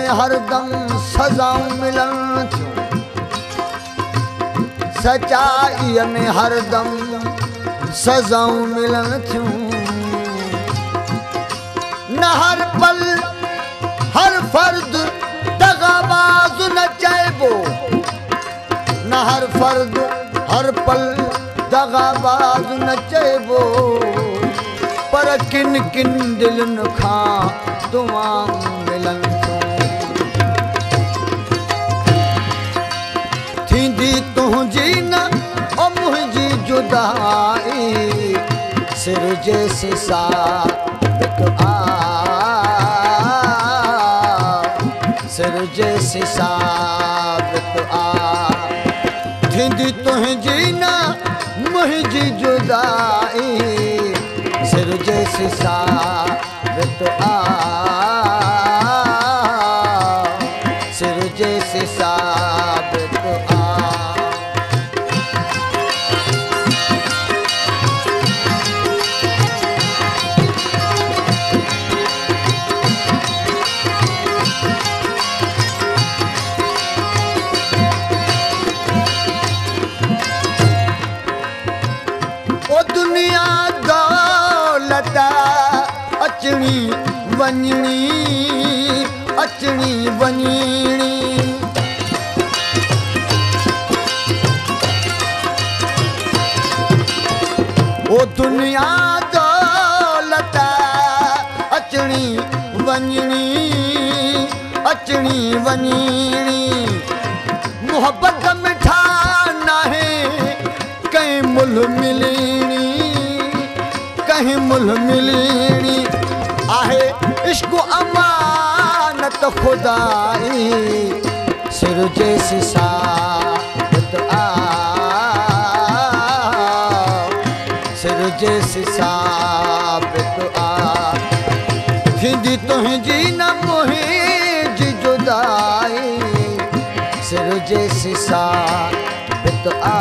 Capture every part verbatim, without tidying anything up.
हरदम सजाऊं मिलन थियूं, सचाईअ में हरदम सजाऊं मिलन थियूं। न हर पल हर फर्द दगाबाज न चइबो, न हर फर्द हर पल दगाबाज न चइबो, पर किन किन दिलनि खां दुआऊं मिलन थियूं। थींदी तुंहिंजी न ओ मुंहिंजी जुदाई, सिरजे सिसाबित आ, सिरजे सिसाबित आ। थींदी तुंहिंजी न मुंहिंजी जुदाई, सिरजे सिसाबित आ, सिरजे सिसाबित आ। ओ दुनिया दौलत अचणी वञणी, अचणी वञणी। ओ दुनिया दौलत अचणी वञणी, अचणी वञणी। मोहब्बत मिठा नाहे कहीं मुल मिलनी, कहीं मुल मिलनी। आहे इश्क अमानत खुदाई, सिरजे सिसाबित आ, सिरजे सिसाबित आ। थींदी तुंहिंजी न मुंहिंजी जुदाई, सिरजे सिसाबित आ,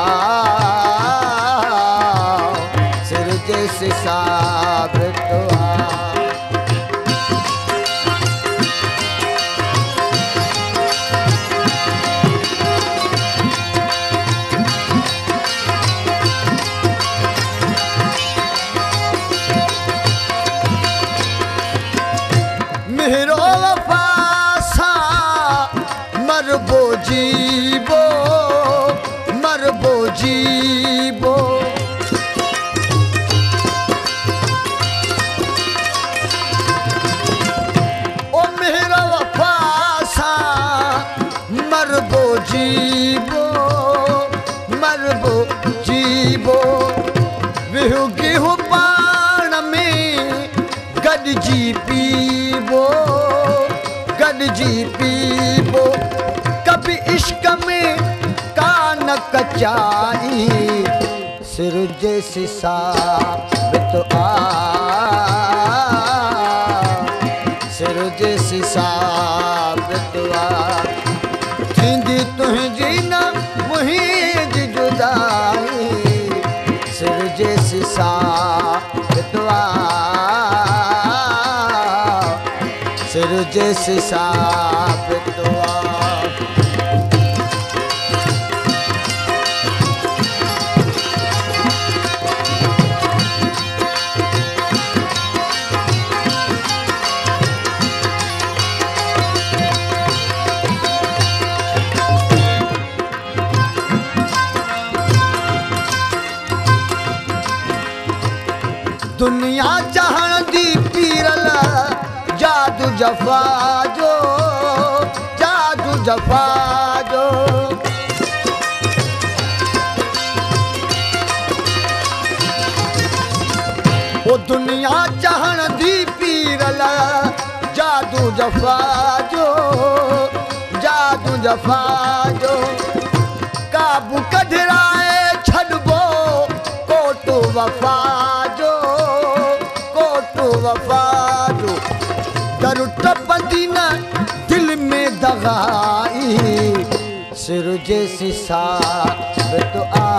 सिरजे सिसाबित आ। मेहरो वफा सां मरबो जीबो, मरबो जीबो। ओ मेहरो वफा सां मरबो जीबो, मरबो जीबो। विहु गिहु पाण में गॾिजी पीबो, गॾिजी पीबो। कभी इश्क में कान कचाई, सिरजे सिसाबित आ, सिरजे सिसाबित आ। थींदी तुंहिंजी न मुंहिंजी जुदाई, सिरजे सिसाबित आ, सिरजे सिसाबित आ। दुनिया चाहण दी पीरल जादू जफा जो, जादू जफा जो। ओ दुनिया चाहण दी पीरल जादू जफा जो, जादू जफा जो। काबू कढराए छॾबो कोट वफा जो, कोट वफा जो। दर टपंदी न दिल में दगाई, सिरजे सिसाबित आ,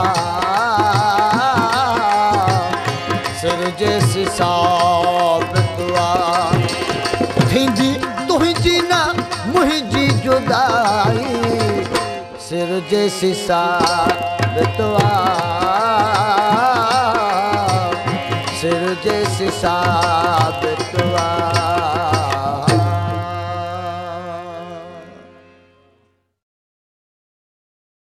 सिरजे सिसाबित आ। थींदी तुंहिंजी न मुंहिंजी जुदाई सिर जे साबित सिर जे साबित